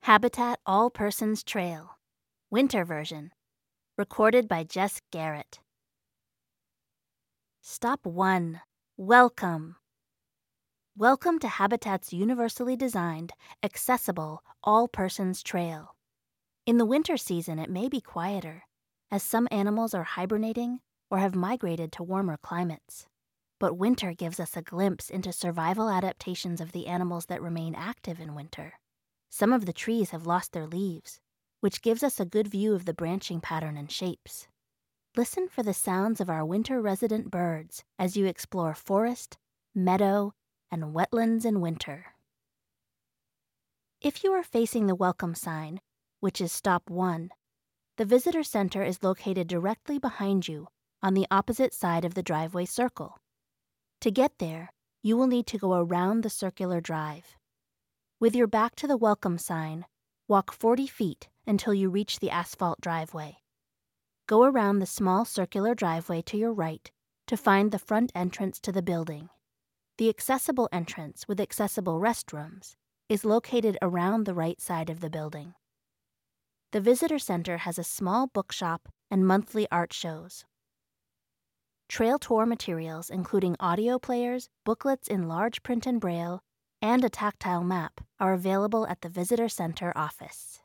Habitat All Persons Trail, Winter Version, recorded by Jess Garrett. Stop 1. Welcome. Welcome to Habitat's universally designed, accessible, all-persons trail. In the winter season, it may be quieter, as some animals are hibernating or have migrated to warmer climates. But winter gives us a glimpse into survival adaptations of the animals that remain active in winter. Some of the trees have lost their leaves, which gives us a good view of the branching pattern and shapes. Listen for the sounds of our winter resident birds as you explore forest, meadow, and wetlands in winter. If you are facing the welcome sign, which is Stop 1, the visitor center is located directly behind you on the opposite side of the driveway circle. To get there, you will need to go around the circular drive. With your back to the welcome sign, walk 40 feet until you reach the asphalt driveway. Go around the small circular driveway to your right to find the front entrance to the building. The accessible entrance with accessible restrooms is located around the right side of the building. The visitor center has a small bookshop and monthly art shows. Trail tour materials, including audio players, booklets in large print and braille, and a tactile map, are available at the visitor center office.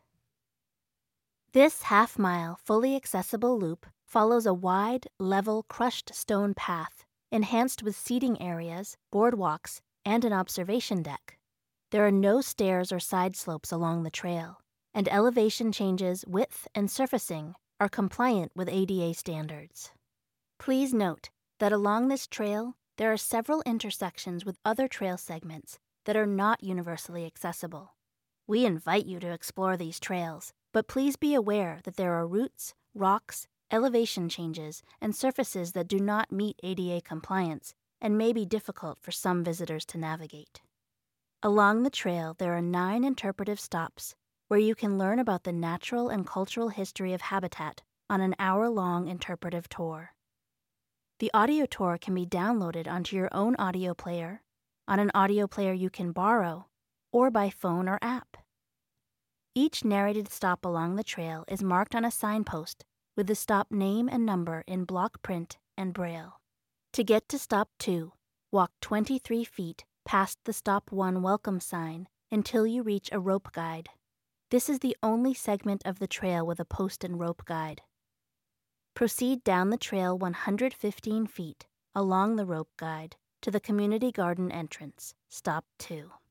This half-mile, fully accessible loop follows a wide, level, crushed stone path, enhanced with seating areas, boardwalks, and an observation deck. There are no stairs or side slopes along the trail, and elevation changes, width, and surfacing are compliant with ADA standards. Please note that along this trail, there are several intersections with other trail segments that are not universally accessible. We invite you to explore these trails, but please be aware that there are roots, rocks, elevation changes, and surfaces that do not meet ADA compliance and may be difficult for some visitors to navigate. Along the trail, there are 9 interpretive stops where you can learn about the natural and cultural history of Habitat on an hour-long interpretive tour. The audio tour can be downloaded onto your own audio player, on an audio player you can borrow, or by phone or app. Each narrated stop along the trail is marked on a signpost with the stop name and number in block print and braille. To get to Stop 2, walk 23 feet past the Stop 1 welcome sign until you reach a rope guide. This is the only segment of the trail with a post and rope guide. Proceed down the trail 115 feet along the rope guide to the community garden entrance, Stop 2.